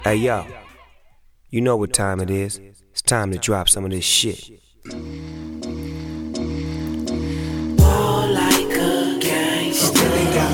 Hey yo, you know what time it is. It's time to drop some of this shit. Ball like a gangster,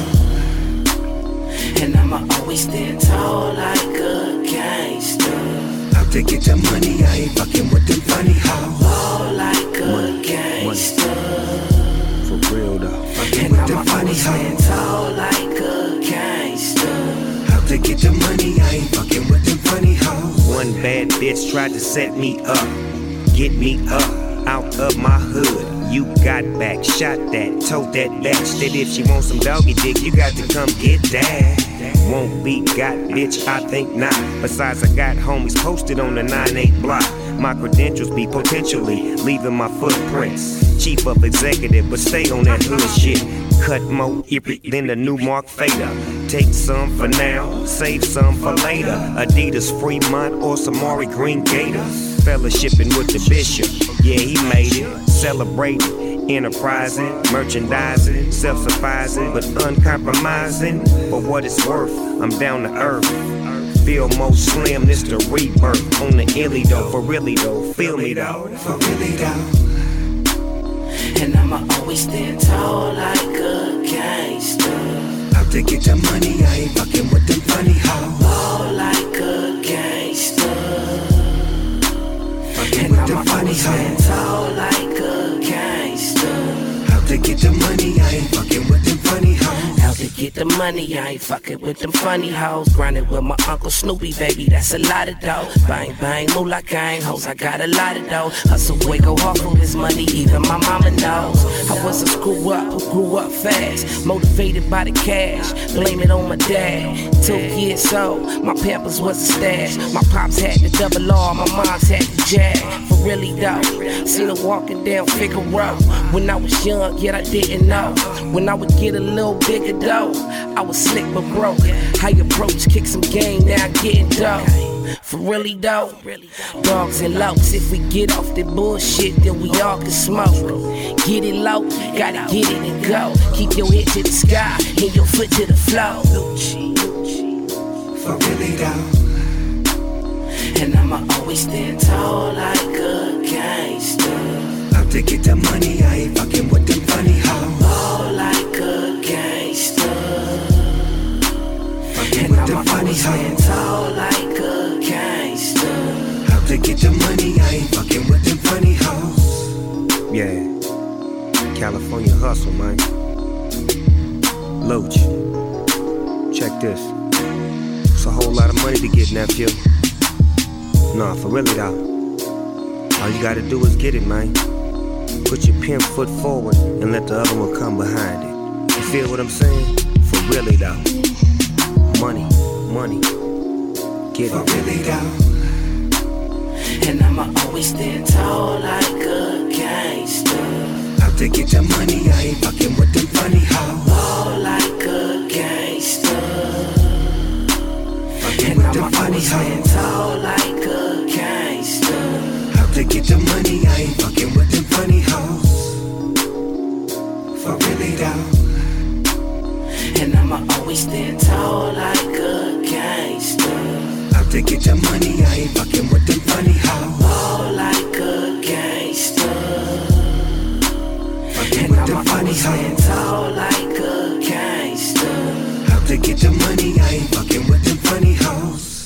and I'ma always stand tall like a gangster. Out to get the money, I ain't fucking with them funny hoes. Ball like a gangster, For real though. Fucking and with them I'ma funny always stand hoes. tall like a gangster. Out to get the money, I ain't fucking with them funny hoes. One bad bitch tried to set me up, get me up, out of my hood. You got back, shot that, told that bitch that if she wants some doggy dick, you got to come get that. Won't be got, bitch, I think not. Besides, I got homies posted on the 9-8 block. My credentials be potentially leaving my footprints. Chief of executive, but stay on that hood shit. Cut more ippy than the new Mark Fader. Take some for now, save some for later. Adidas Fremont or Samari Green Gators. Fellowshipping with the bishop, yeah, he made it. Celebrating, enterprising, merchandising, self-sufficing, but uncompromising. For what it's worth, I'm down to earth. Feel more slim, this the rebirth. On the illy though, for really though, feel me though. For really though. And I'ma always stand tall like a gangster. Out to get the money, I ain't fucking with them funny hoes. Ball like a gangster, Fucking and with them I'ma funny always stand hoes. tall like a gangster. Out to get the money, I ain't fucking with them funny hoes. Out to get the money, I ain't fucking with them funny hoes. Grinding with my Uncle Snoopy, baby, that's a lot of dough. Bang, bang, moolah gang hoes, I got a lot of dough. Hustle, boy, go hard for this money, even my mama knows. I was a screw up who grew up fast, motivated by the cash, blame it on my dad. 2 years old, my Pampers was a stash. My pops had the double R, my mom's had the Jag. For really though, seen her walking down Figaro. When I was young, yet I didn't know. When I would get a little bigger though, I was slick but broke. High approach, kick some game, now I'm getting dough. For really though, dogs and locs. If we get off that bullshit, then we all can smoke. Get it low, gotta get it and go. Keep your head to the sky and your foot to the floor. For really though. And I'ma always stand tall like a gangster. Out to get the money, I ain't fucking with them funny hoes. Ball like a gangster. Fucking And with I'ma them funny always stand hoes. tall like a gangster. Out to get the money, I ain't fucking with them funny hoes. Yeah, California hustle, man. Loach, check this. It's a whole lot of money to get, nephew. Nah, for really though. All you gotta do is get it, man. Put your 10 foot forward and let the other one come behind it. You feel what I'm saying? For really though. Money, money. Get For it. really though. And I'ma always stand tall like a gangster. Out to get the money, I ain't fucking with them funny hoes. Ball like a gangster. Fucking And with I'ma them funny always stand hoes. tall like a gangster. Out to get the money, I ain't fucking with them funny hoes. For really though. And I'ma always stand tall like a gangster. Out to get the money, I ain't fucking with them funny hoes. Ball like a gangster. Fucking And with I'ma them funny always stand hoes. tall like a gangster. Out to get the money, I ain't fucking with them funny hoes.